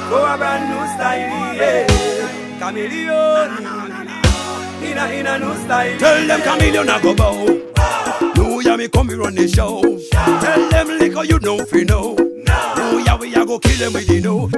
for a brand new style, yeah. Chameleon. In a new style. Tell them chameleon I go bow. No, yeah, me come we run the show. Tell them liquor you don't feel no. No, yeah, we a go kill them with the no.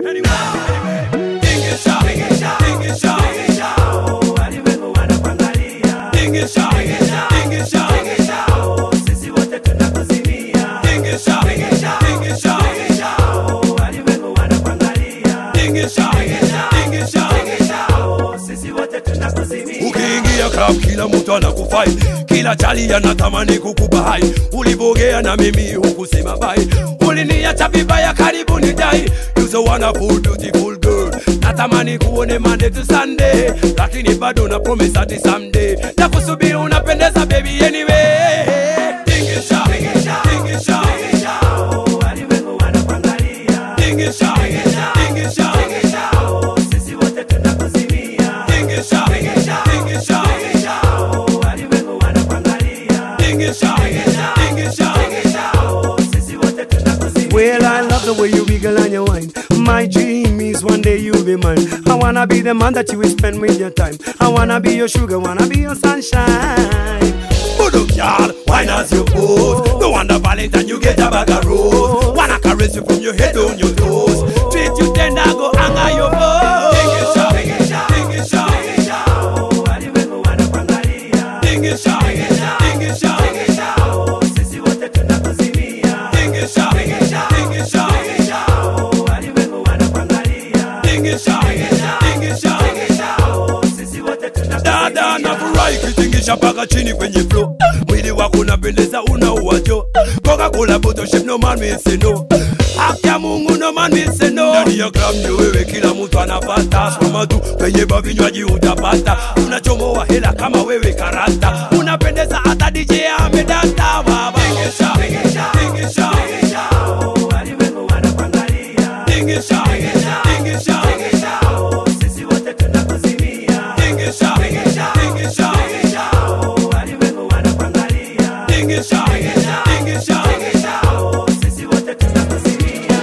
Anyway, ding it shot, ding it shot, ding it shot, ding it shot. Oh, alimwengu wanakuangalia. Ding it shot, ding it shot, ding it shot, ding it shot. Oh, sisi wote tunakuzimia. Ding it shot, ding it shot, ding it shot, ding it shot. Oh, alimwengu wanakuangalia. Ding it shot, ding it shot, ding it shot, ding it shot. Oh, sisi wote tunakuzimia. Ukiingia club kila mtu anakufai, kila chali anatamani kukupa hai. Ulibogea na mimi hukusema bye, uliniacha vibaya karibu ni dai. You so wonderful beautiful girl, natamani kuone Monday to Sunday, lakini bado na promise ati someday nakusubiri. Unapendeza baby anyway. Ding it shot, ding it shot, ding it shot, ding it shot. Oh, alimwengu wanakuangalia. Ding it shot, ding it shot, ding it shot, ding it shot. Oh, sisi wote tunakuzimia. Ding it shot, ding it shot, ding it shot, ding it shot. Oh, alimwengu wanakuangalia. Ding it shot, ding it shot, ding it shot, ding it shot. Oh, sisi wote tunakuzimia. Well, I love the way you wiggle and you whine. My dream is one day you'll be mine. I wanna be the man that you will spend with your time. I wanna be your sugar, wanna be your sunshine. Buduk y'all, wine as you pose. No wonder Valentine you get a bag of rose. Wanna caress you from your head on your toes. Treat you tender, go hang on your bones. Ding it shot, ding it shot, ding it shot, ding it shot. Oh, alimwengu wanakuangalia. Ding it shot, ding it shot, ding it shot, ding it shot. Oh, sisi wote tunakuzimia. Ding it shot, ding it shot, ding it shot, ding it shot. Oh, alimwengu wanakuangalia. Ding it shot, ding it shot, ding it shot, ding it shot. Oh, sisi wote tunakuzimia. Dada na furahi kitingisha paka chini kwenye flow. Mwili wako unapendeza unaua jo. Coca-Cola bottle shape no man will say no. Haki ya Mungu no man will say no. Ndani ya club ndio wewe kila mtu anapata. Soma tu penye vinywaji utapata. Unachomoa hela kama wewe karata. Unapendeza hata DJ amedata baba. Ding it shot, ding it shot, ding it shot, ding it shot. Oh, alimwengu wanakuangalia. Ding it shot, ding it shot, ding it shot, ding it shot. Oh, sisi wote tunakuzimia. Ding it shot, ding it shot, ding it shot, ding it shot. Oh, alimwengu wanakuangalia. Ding it shot, ding it shot, ding it shot, ding it shot. Oh, sisi wote tunakuzimia.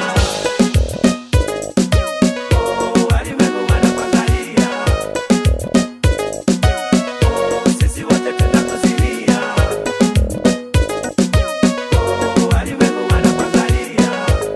Oh, alimwengu wanakuangalia. Oh, sisi wote tunakuzimia. Oh, alimwengu wanakuangalia.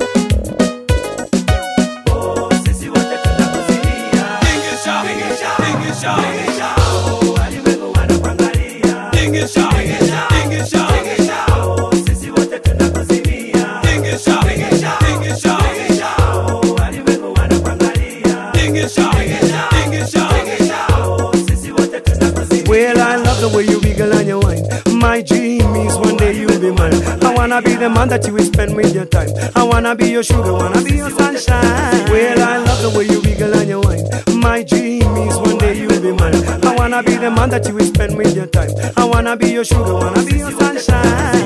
Oh, sisi wote tunakuzimia. Ding it shot, ding it shot, ding it shot, ding it shot. Oh, alimwengu wanakuangalia. Ding it shot, ding it shot, ding it shot, ding it shot. Oh, sisi wote tunakuzimia. Ding it shot, ding it shot, ding it shot, ding it shot. Oh, alimwengu wanakuangalia. Ding it shot, ding it shot, ding it shot, ding it shot. Oh, sisi wote tunakuzimia. Well, I love the way you wiggle and you whine. My dream is one day you'll be mine. I wanna be the man that you will spend with your time. I wanna be your sugar, wanna be your sunshine. Well, I love the way you wiggle and you whine. My dream is one day you'll be mine. I wanna be the man that you will spend with your time. I wanna be your sugar, wanna be your sunshine.